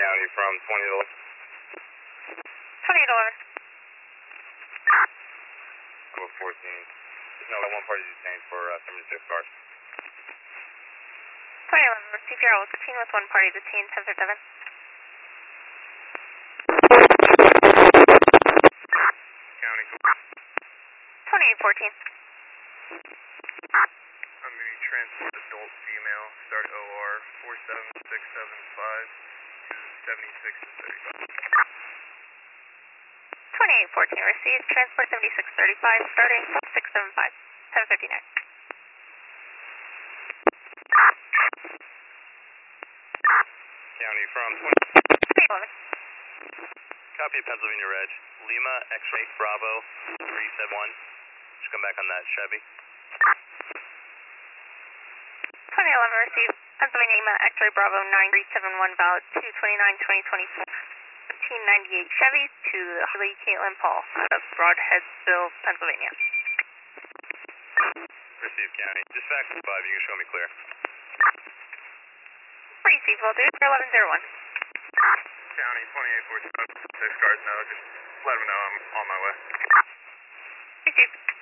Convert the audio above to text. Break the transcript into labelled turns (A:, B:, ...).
A: County from 20 to
B: 20 to 11.
A: About 14. No, one party detained for 76 cars.
B: 20 to 11, receive your 16 with one party detained, 1037.
A: County.
B: 2814.
A: I'm moving transport adult female, start OR 47675 to 76 to 35.
B: 2814, receive transport 7635, starting 675, 1059.
A: County from
B: 2011.
A: Copy of Pennsylvania Reg. Lima X-ray Bravo 371. Just come back on that Chevy.
B: 2011, receive Pennsylvania Lima X-ray Bravo 9371, valid 229-2024. 1798 Chevy to Harley Caitlin Paul out of Broadheadsville, Pennsylvania.
A: Receive County. Dispatch 5, you can show me clear.
B: Receive, will do, 1101.
A: County 2814, 6 cars now, just let them know I'm on my way.
B: Receive.